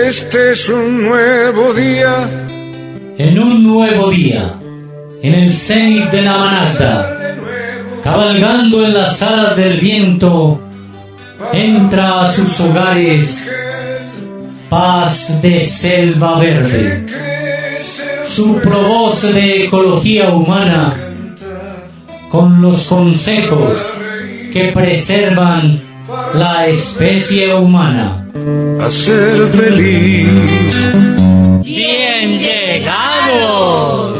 Este es un nuevo día. En un nuevo día, en el cenit de la manada, cabalgando en las alas del viento, entra a sus hogares paz de selva verde. Su provoz de ecología humana, con los consejos que preservan la especie humana. A ser feliz. ¡Bien llegados!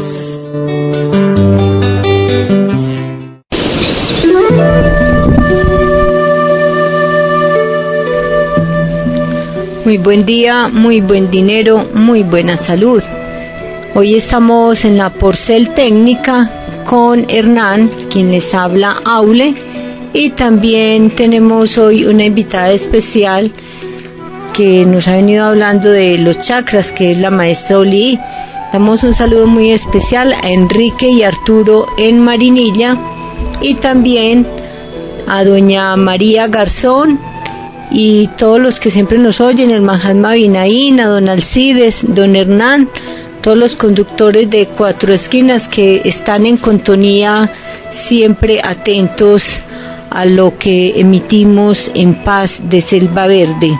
Muy buen día, muy buen dinero, muy buena salud. Hoy estamos en la Porcel Técnica con Hernán, quien les habla, Aule, y también tenemos hoy una invitada especial que nos ha venido hablando de los chakras, que es la maestra Oli. Damos un saludo muy especial a Enrique y Arturo en Marinilla, y también a doña María Garzón y todos los que siempre nos oyen, el Mahatma Binaín, a don Alcides, don Hernán, todos los conductores de Cuatro Esquinas que están en sintonía, siempre atentos a lo que emitimos en Paz de Selva Verde.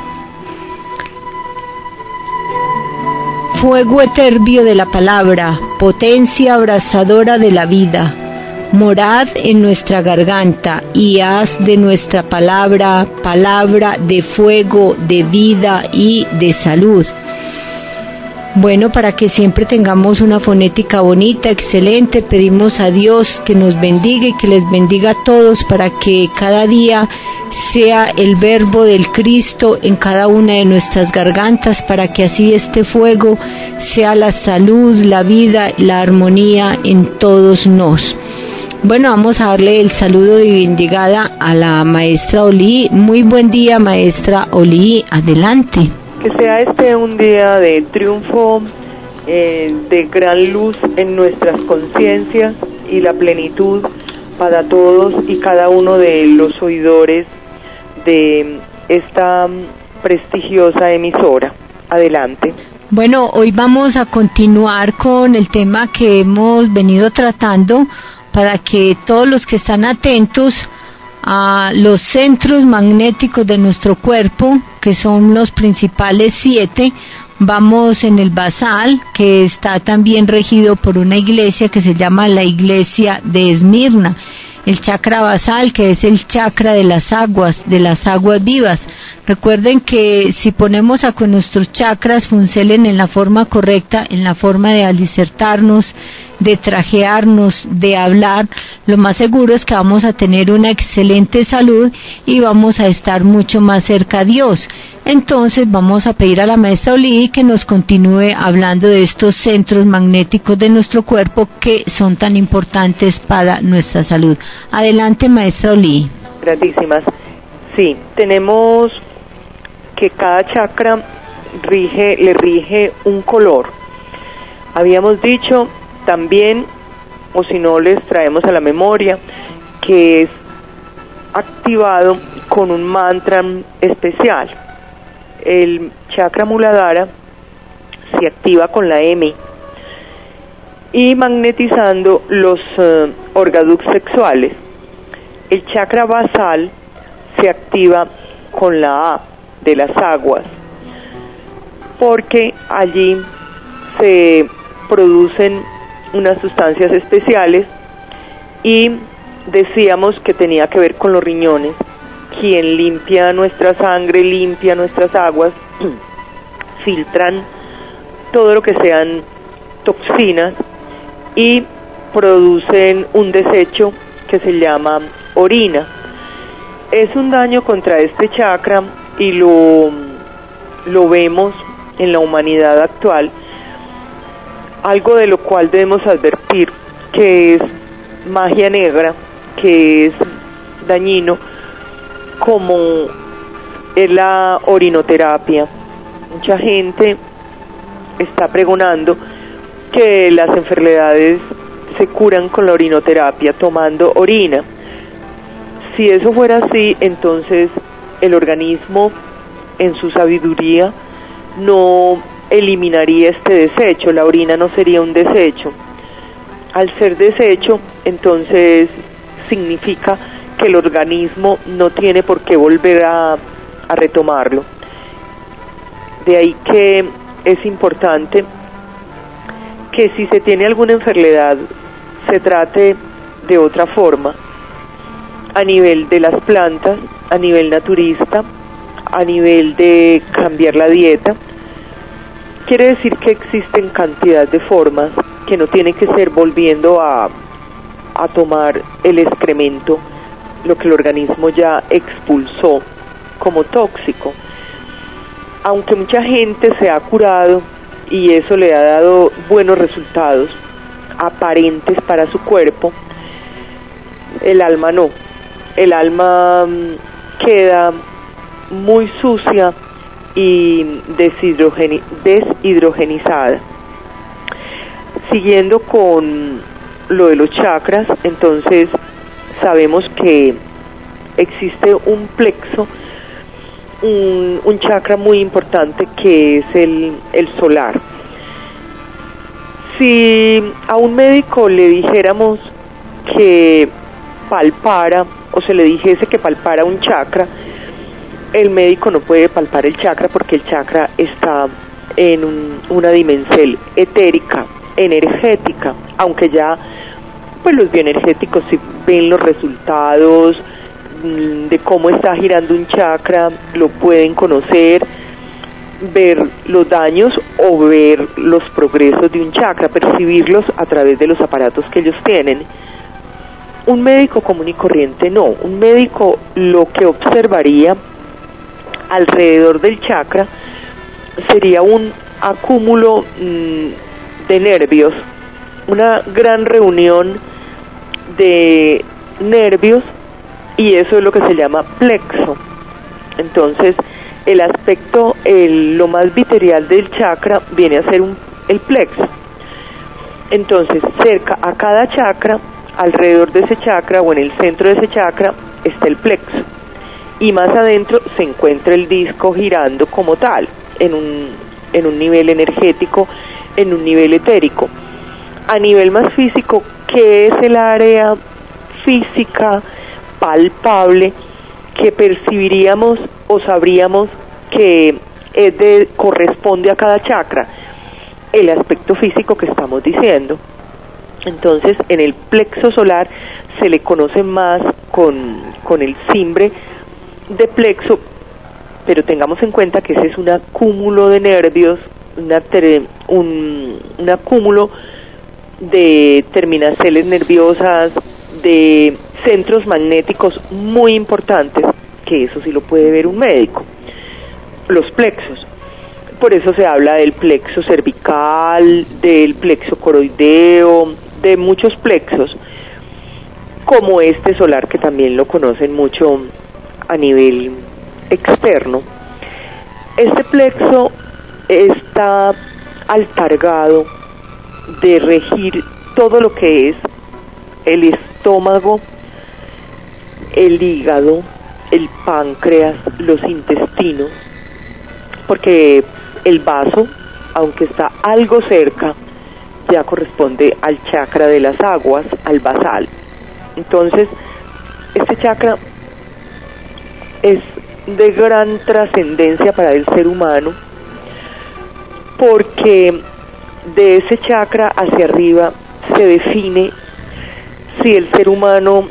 Fuego etéreo de la palabra, potencia abrasadora de la vida, morad en nuestra garganta y haz de nuestra palabra, palabra de fuego, de vida y de salud. Bueno, para que siempre tengamos una fonética bonita, excelente, pedimos a Dios que nos bendiga y que les bendiga a todos para que cada día sea el verbo del Cristo en cada una de nuestras gargantas, para que así este fuego sea la salud, la vida, la armonía en todos nos. Bueno, vamos a darle el saludo de bienvenida a la maestra Oli. Muy buen día, maestra Oli, adelante. Que sea este un día de triunfo, de gran luz en nuestras conciencias y la plenitud para todos y cada uno de los oidores de esta prestigiosa emisora. Adelante. Bueno, hoy vamos a continuar con el tema que hemos venido tratando, para que todos los que están atentos a los centros magnéticos de nuestro cuerpo, que son los principales 7, vamos en el basal, que está también regido por una iglesia que se llama la iglesia de Esmirna. El chakra basal, que es el chakra de las aguas vivas. Recuerden que si ponemos a que nuestros chakras funcionen en la forma correcta, en la forma de alicertarnos, de trajearnos, de hablar, lo más seguro es que vamos a tener una excelente salud y vamos a estar mucho más cerca a Dios. Entonces vamos a pedir a la maestra Oli que nos continúe hablando de estos centros magnéticos de nuestro cuerpo que son tan importantes para nuestra salud. Adelante, maestra Oli. Gratísimas. Sí, tenemos que cada chakra le rige un color. Habíamos dicho también, o si no les traemos a la memoria, que es activado con un mantra especial. El chakra Muladhara se activa con la M y magnetizando los orgaductos sexuales. El chakra basal se activa con la A de las aguas, porque allí se producen unas sustancias especiales y decíamos que tenía que ver con los riñones. Quien limpia nuestra sangre, limpia nuestras aguas, filtran todo lo que sean toxinas y producen un desecho que se llama orina. Es un daño contra este chakra y lo vemos en la humanidad actual, algo de lo cual debemos advertir que es magia negra, que es dañino, como es la orinoterapia. Mucha gente está pregonando que las enfermedades se curan con la orinoterapia, tomando orina. Si eso fuera así, entonces el organismo, en su sabiduría, no eliminaría este desecho, la orina no sería un desecho. Al ser desecho, entonces significa que el organismo no tiene por qué volver a retomarlo. De ahí que es importante que si se tiene alguna enfermedad se trate de otra forma, a nivel de las plantas, a nivel naturista, a nivel de cambiar la dieta. Quiere decir que existen cantidad de formas, que no tiene que ser volviendo a tomar el excremento, lo que el organismo ya expulsó como tóxico. Aunque mucha gente se ha curado y eso le ha dado buenos resultados aparentes para su cuerpo, el alma no. El alma queda muy sucia y deshidrogenizada. Siguiendo con lo de los chakras, entonces sabemos que existe un plexo, un chakra muy importante que es el solar. Si a un médico le dijéramos que palpara, o se le dijese que palpara un chakra, el médico no puede palpar el chakra porque el chakra está en una dimensión etérica, energética, aunque ya pues los bioenergéticos si ven los resultados de cómo está girando un chakra, lo pueden conocer, ver los daños o ver los progresos de un chakra, percibirlos a través de los aparatos que ellos tienen. Un médico común y corriente no. Un médico lo que observaría alrededor del chakra sería un acúmulo de nervios, una gran reunión de nervios, y eso es lo que se llama plexo. Entonces el aspecto, lo más viterial del chakra viene a ser el plexo. Entonces cerca a cada chakra, alrededor de ese chakra o en el centro de ese chakra está el plexo, y más adentro se encuentra el disco girando como tal, en un nivel energético, en un nivel etérico. A nivel más físico, ¿qué es el área física palpable que percibiríamos o sabríamos que corresponde a cada chakra? El aspecto físico que estamos diciendo. Entonces, en el plexo solar se le conoce más con el simbre de plexo, pero tengamos en cuenta que ese es un acúmulo de nervios, un acúmulo de terminaciones nerviosas, de centros magnéticos muy importantes, que eso sí lo puede ver un médico, los plexos. Por eso se habla del plexo cervical, del plexo coroideo, de muchos plexos, como este solar, que también lo conocen mucho a nivel externo. Este plexo está altargado de regir todo lo que es el estómago, el hígado, el páncreas, los intestinos, porque el vaso, aunque está algo cerca, ya corresponde al chakra de las aguas, al basal. Entonces, este chakra es de gran trascendencia para el ser humano, porque de ese chakra hacia arriba se define si el ser humano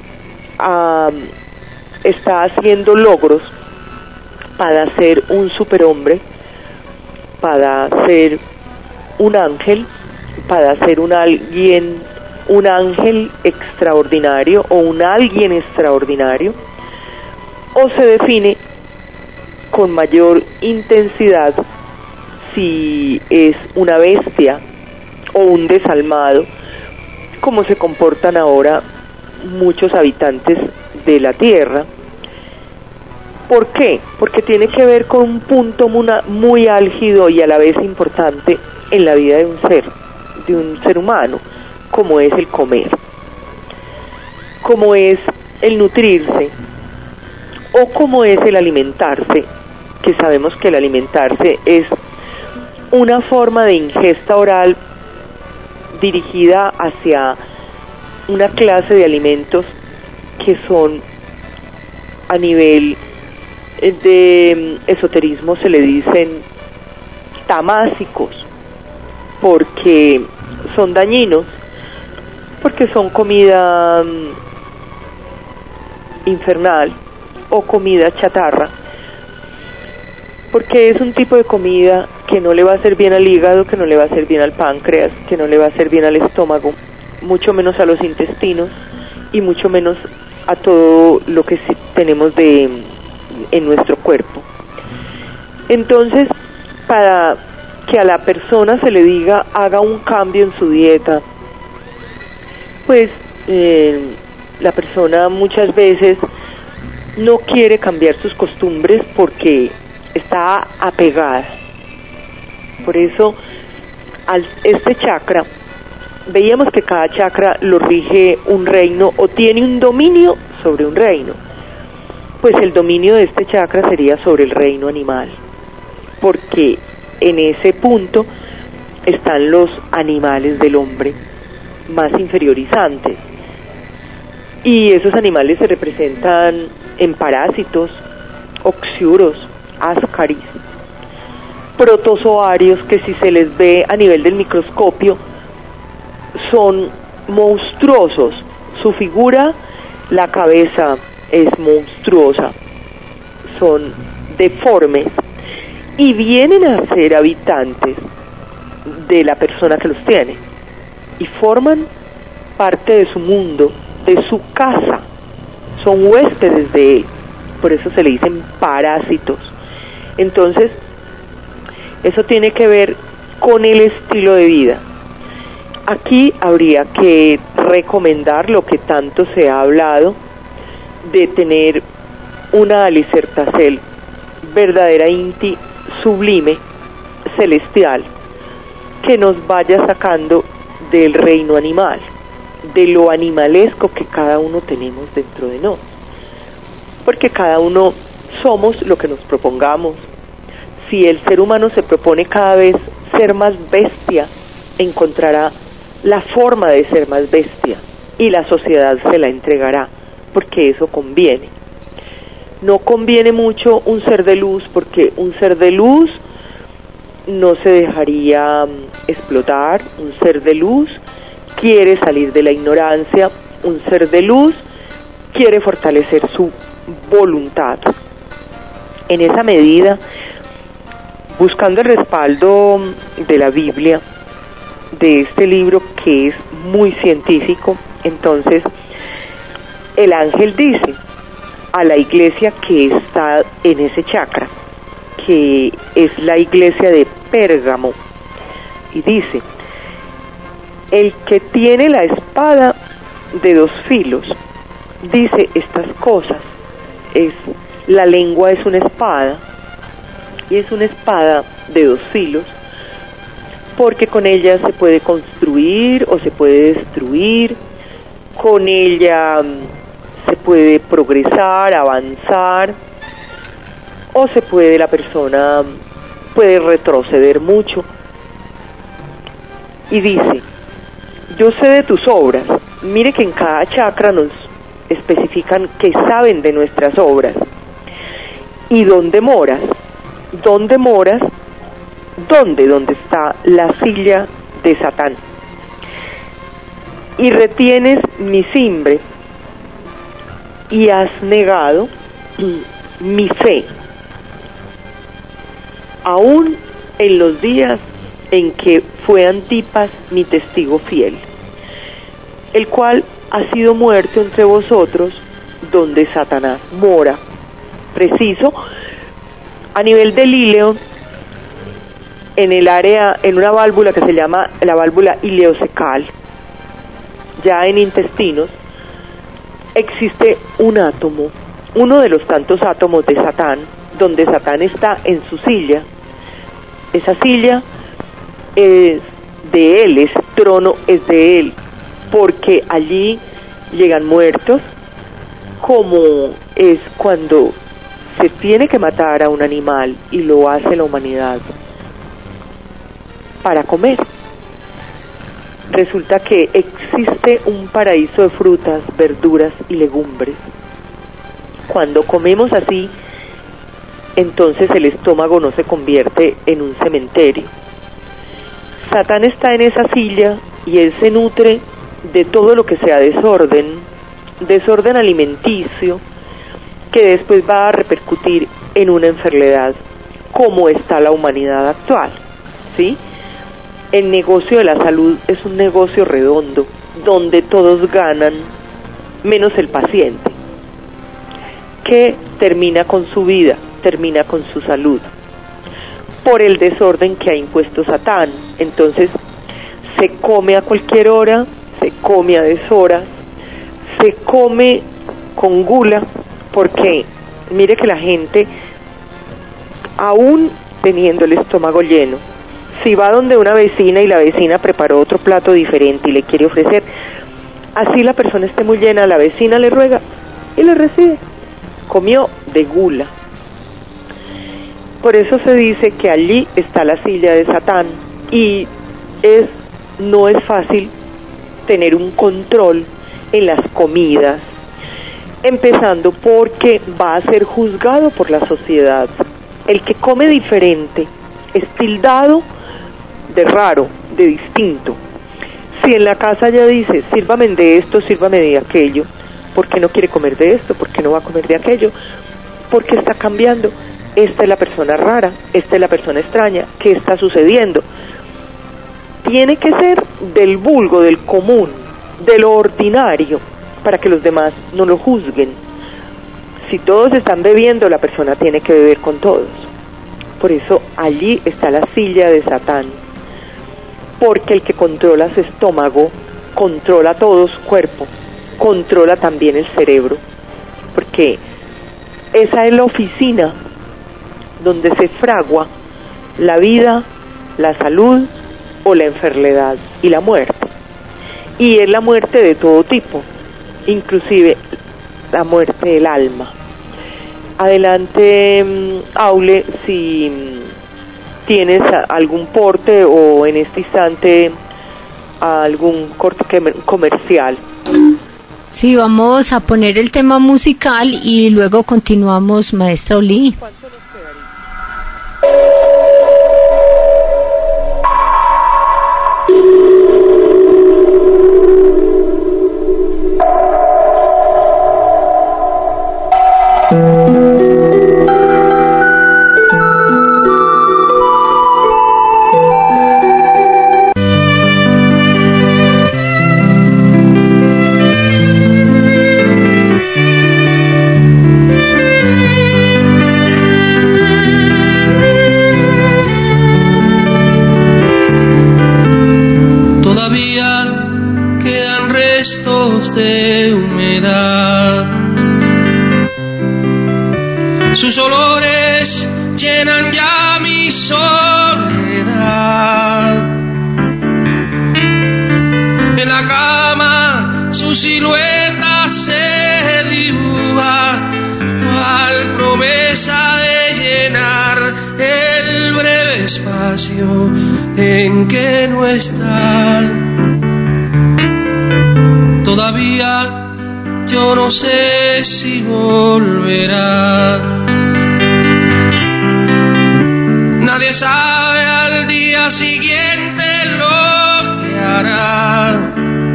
está haciendo logros para ser un superhombre, para ser un ángel, para ser un ángel extraordinario o un alguien extraordinario, o se define con mayor intensidad si es una bestia o un desalmado, como se comportan ahora muchos habitantes de la Tierra. ¿Por qué? Porque tiene que ver con un punto muy álgido y a la vez importante en la vida de un ser humano, como es el comer, como es el nutrirse, o como es el alimentarse, que sabemos que el alimentarse es una forma de ingesta oral dirigida hacia una clase de alimentos que son, a nivel de esoterismo se le dicen tamásicos, porque son dañinos, porque son comida infernal o comida chatarra, porque es un tipo de comida que no le va a hacer bien al hígado, que no le va a hacer bien al páncreas, que no le va a hacer bien al estómago, mucho menos a los intestinos y mucho menos a todo lo que tenemos en nuestro cuerpo. Entonces, para que a la persona se le diga haga un cambio en su dieta, pues la persona muchas veces no quiere cambiar sus costumbres porque está apegada. Por eso, este chakra, veíamos que cada chakra lo rige un reino o tiene un dominio sobre un reino. Pues el dominio de este chakra sería sobre el reino animal, porque en ese punto están los animales del hombre más inferiorizantes. Y esos animales se representan en parásitos, oxiuros, ascaris, protozoarios, que si se les ve a nivel del microscopio son monstruosos. Su figura, la cabeza es monstruosa, son deformes y vienen a ser habitantes de la persona que los tiene y forman parte de su mundo, de su casa, son huéspedes de él, por eso se le dicen parásitos. Entonces, eso tiene que ver con el estilo de vida. Aquí habría que recomendar lo que tanto se ha hablado, de tener una alicertacel verdadera inti sublime, celestial, que nos vaya sacando del reino animal, de lo animalesco que cada uno tenemos dentro de nosotros, porque cada uno somos lo que nos propongamos. Si el ser humano se propone cada vez ser más bestia, encontrará la forma de ser más bestia y la sociedad se la entregará, porque eso conviene. No conviene mucho un ser de luz, porque un ser de luz no se dejaría explotar. Un ser de luz quiere salir de la ignorancia, un ser de luz quiere fortalecer su voluntad. En esa medida, buscando el respaldo de la Biblia, de este libro que es muy científico, entonces el ángel dice a la iglesia que está en ese chakra, que es la iglesia de Pérgamo, y dice: el que tiene la espada de dos filos dice estas cosas. La lengua es una espada, y es una espada de dos filos, porque con ella se puede construir o se puede destruir, con ella se puede progresar, avanzar, o la persona puede retroceder mucho. Y dice: yo sé de tus obras. Mire que en cada chakra nos especifican que saben de nuestras obras. ¿Y dónde moras? ¿Dónde moras? ¿Dónde? Donde está la silla de Satán. Y retienes mi simbre y has negado mi fe, aún en los días en que fue Antipas mi testigo fiel, el cual ha sido muerto entre vosotros, donde Satanás mora. Preciso, a nivel del íleo, en el área, en una válvula que se llama la válvula ileocecal, ya en intestinos, existe un átomo, uno de los tantos átomos de Satán, donde Satán está en su silla. Esa silla es de él, ese trono es de él, porque allí llegan muertos, como es cuando se tiene que matar a un animal, y lo hace la humanidad, para comer. Resulta que existe un paraíso de frutas, verduras y legumbres. Cuando comemos así, entonces el estómago no se convierte en un cementerio. Satán está en esa silla y él se nutre de todo lo que sea desorden alimenticio, que después va a repercutir en una enfermedad, como está la humanidad actual, ¿sí? El negocio de la salud es un negocio redondo, donde todos ganan, menos el paciente, que termina con su vida, termina con su salud, por el desorden que ha impuesto Satán. Entonces, se come a cualquier hora, se come a deshoras, se come con gula, porque mire que la gente, aún teniendo el estómago lleno, si va donde una vecina y la vecina preparó otro plato diferente y le quiere ofrecer, así la persona esté muy llena, la vecina le ruega y le recibe. Comió de gula. Por eso se dice que allí está la silla de Satán, y no es fácil tener un control en las comidas, empezando porque va a ser juzgado por la sociedad. El que come diferente es tildado de raro, de distinto. Si en la casa ya dice, sírvame de esto, sírvame de aquello, ¿por qué no quiere comer de esto? ¿Por qué no va a comer de aquello? ¿Por qué está cambiando? Esta es la persona rara, esta es la persona extraña, ¿qué está sucediendo? Tiene que ser del vulgo, del común, de lo ordinario, para que los demás no lo juzguen. Si todos están bebiendo, la persona tiene que beber con todos. Por eso allí está la silla de Satán, porque el que controla su estómago controla todo su cuerpo, controla también el cerebro, porque esa es la oficina donde se fragua la vida, la salud o la enfermedad y la muerte. Y es la muerte de todo tipo, inclusive la muerte del alma. Adelante, Aule, si tienes algún porte o en este instante algún corte comercial. Sí, vamos a poner el tema musical y luego continuamos, maestra Oli. ¿Cuánto nos quedaría? De humedad, sus olores llenan ya mi soledad. En la cama su silueta se dibuja, cual promesa de llenar el breve espacio en que no está. Todavía yo no sé si volverá. Nadie sabe al día siguiente lo que hará.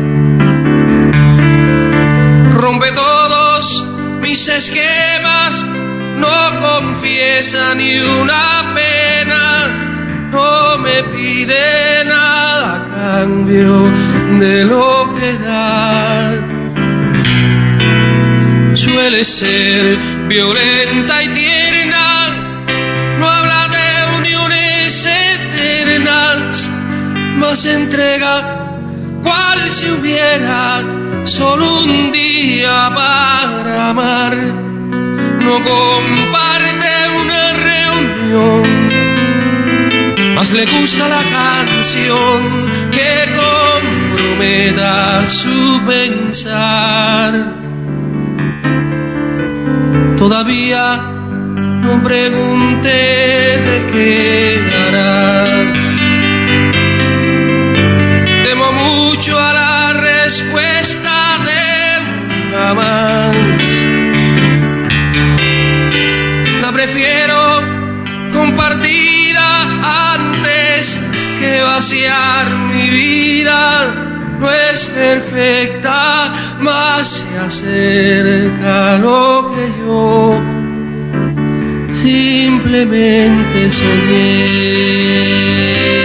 Rompe todos mis esquemas, no confiesa ni una pena, no me pide nada a cambio de lo que da. Suele ser violenta y tierna, no habla de uniones eternas, mas entrega cual si hubiera solo un día para amar. No comparte una reunión, mas le gusta la canción que comprometa su pensar. Todavía no pregunte de qué darás. Temo mucho a la respuesta de jamás. La prefiero compartida antes que vaciar mi vida. No es perfecta, mas se acerca a lo que yo simplemente soñé.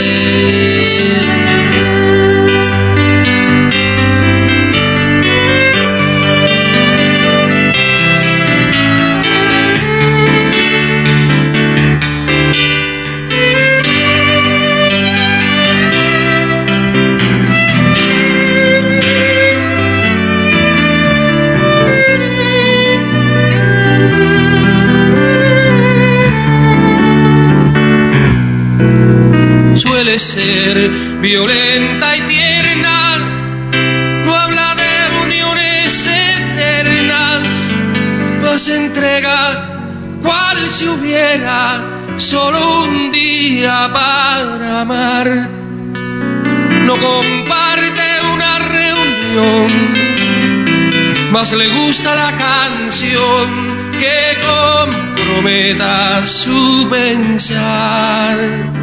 Suele ser violenta y tierna, no habla de uniones eternas, pues entrega cual si hubiera solo un día para amar. No comparte una reunión, mas le gusta la canción que comprometa su pensar.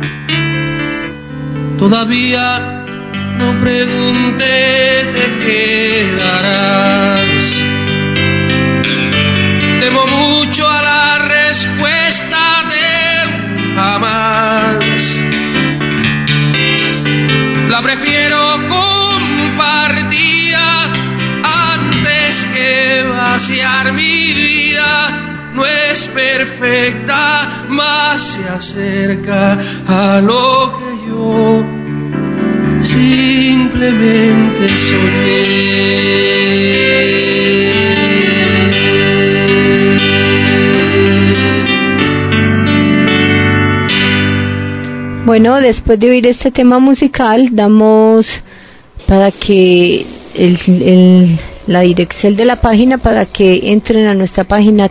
Todavía no pregunté de qué darás. Temo mucho a la respuesta de jamás. La prefiero compartida antes que vaciar mi vida. No es perfecta, mas se acerca a lo que yo simplemente soñé. Bueno, después de oír este tema musical, damos para que la dirección de la página para que entren a nuestra página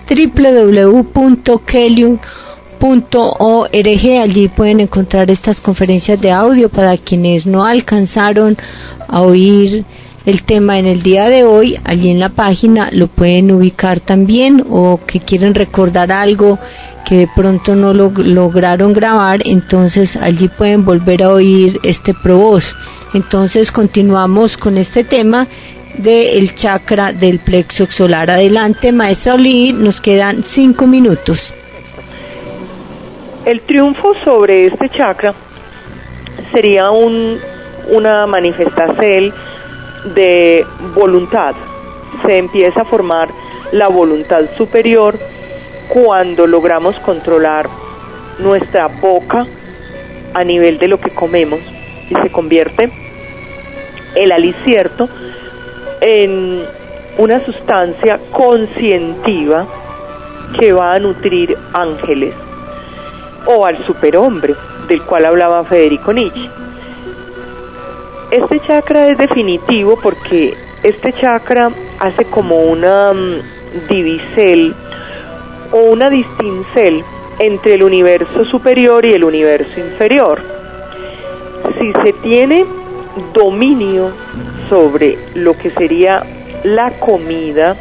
www.kelium.org. Allí pueden encontrar estas conferencias de audio para quienes no alcanzaron a oír el tema en el día de hoy. Allí en la página lo pueden ubicar también, o que quieren recordar algo que de pronto no lo lograron grabar, entonces allí pueden volver a oír este ProVoz. Entonces continuamos con este tema del chakra del plexo solar. Adelante, maestra Oli, nos quedan 5 minutos. El triunfo sobre este chakra sería una manifestación de voluntad. Se empieza a formar la voluntad superior cuando logramos controlar nuestra boca a nivel de lo que comemos, y se convierte el alicierto en una sustancia conscientiva que va a nutrir ángeles o al superhombre del cual hablaba Federico Nietzsche. Este chakra es definitivo porque este chakra hace como una divisel o una distincel entre el universo superior y el universo inferior. Si se tiene dominio sobre lo que sería la comida,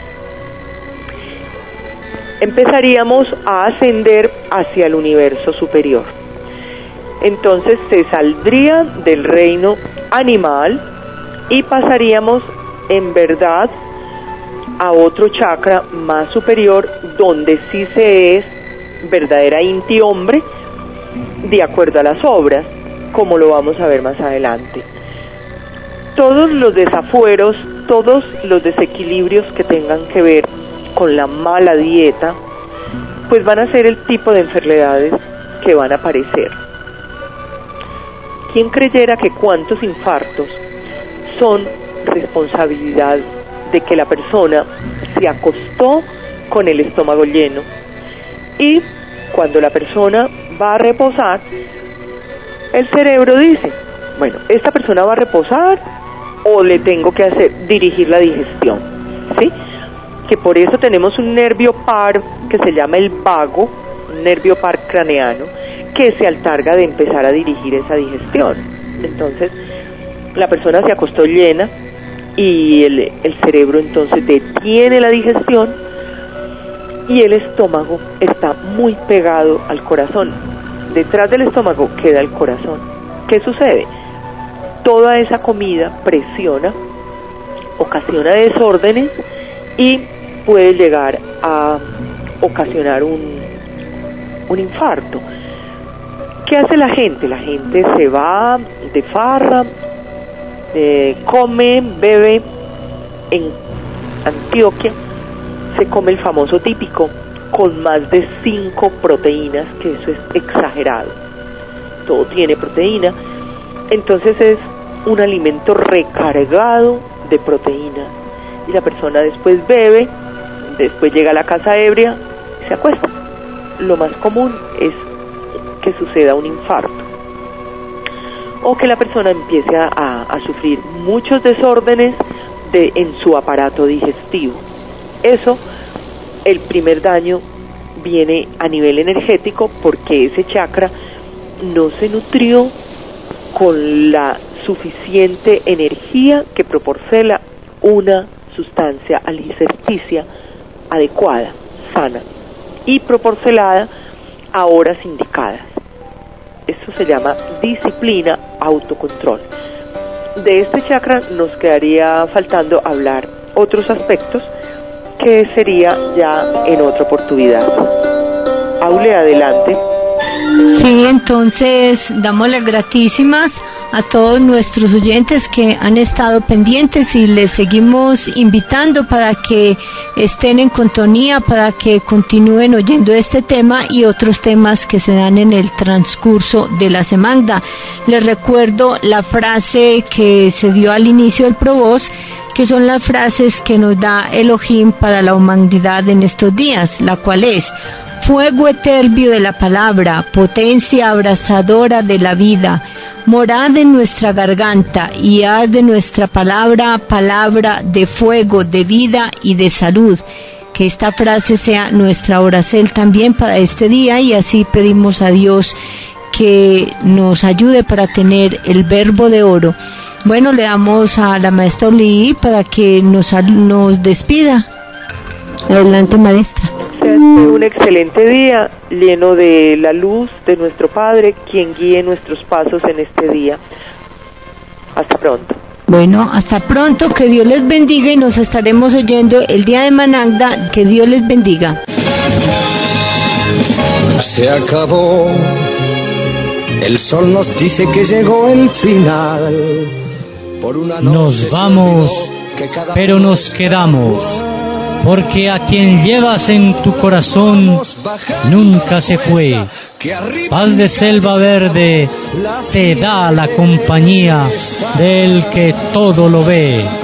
empezaríamos a ascender hacia el universo superior. Entonces se saldría del reino animal y pasaríamos en verdad a otro chakra más superior, donde sí se es verdadera inti hombre, de acuerdo a las obras, como lo vamos a ver más adelante. Todos los desafueros, todos los desequilibrios que tengan que ver con la mala dieta, pues van a ser el tipo de enfermedades que van a aparecer. ¿Quién creyera que cuántos infartos son responsabilidad de que la persona se acostó con el estómago lleno? Y cuando la persona va a reposar, el cerebro dice, bueno, esta persona va a reposar o le tengo que dirigir la digestión, ¿sí? Que por eso tenemos un nervio par que se llama el vago, un nervio par craneano que se encarga de empezar a dirigir esa digestión. Entonces, la persona se acostó llena y el cerebro entonces detiene la digestión y el estómago está muy pegado al corazón. Detrás del estómago queda el corazón. ¿Qué sucede? Toda esa comida presiona, ocasiona desórdenes y puede llegar a ocasionar un infarto. ¿Qué hace la gente? La gente se va de farra, come, bebe. En Antioquia se come el famoso típico con más de 5 proteínas, que eso es exagerado. Todo tiene proteína, entonces es un alimento recargado de proteína y la persona después bebe, después llega a la casa ebria y se acuesta. Lo más común es que suceda un infarto o que la persona empiece a sufrir muchos desórdenes en su aparato digestivo. Eso, el primer daño viene a nivel energético porque ese chakra no se nutrió con la suficiente energía que proporciona una sustancia alimenticia adecuada, sana y proporcionada a horas indicadas. Esto se llama disciplina, autocontrol. De este chakra nos quedaría faltando hablar otros aspectos que sería ya en otra oportunidad. Aule, adelante. Sí, entonces damos las gratísimas a todos nuestros oyentes que han estado pendientes y les seguimos invitando para que estén en sintonía, para que continúen oyendo este tema y otros temas que se dan en el transcurso de la semana. Les recuerdo la frase que se dio al inicio del ProVoz, que son las frases que nos da Elohim para la humanidad en estos días, la cual es: fuego etéreo de la palabra, potencia abrasadora de la vida, morad en nuestra garganta y haz de nuestra palabra, palabra de fuego, de vida y de salud. Que esta frase sea nuestra oracel también para este día, y así pedimos a Dios que nos ayude para tener el verbo de oro. Bueno, le damos a la maestra Oli para que nos despida. Adelante, maestra. Un excelente día lleno de la luz de nuestro Padre, quien guíe nuestros pasos en este día. Hasta pronto. Bueno, hasta pronto, que Dios les bendiga y nos estaremos oyendo el día de Managda. Que Dios les bendiga. Se acabó, el sol nos dice que llegó el final. Por una nos vamos, pero nos quedamos, porque a quien llevas en tu corazón nunca se fue. Paz de selva verde te da la compañía del que todo lo ve.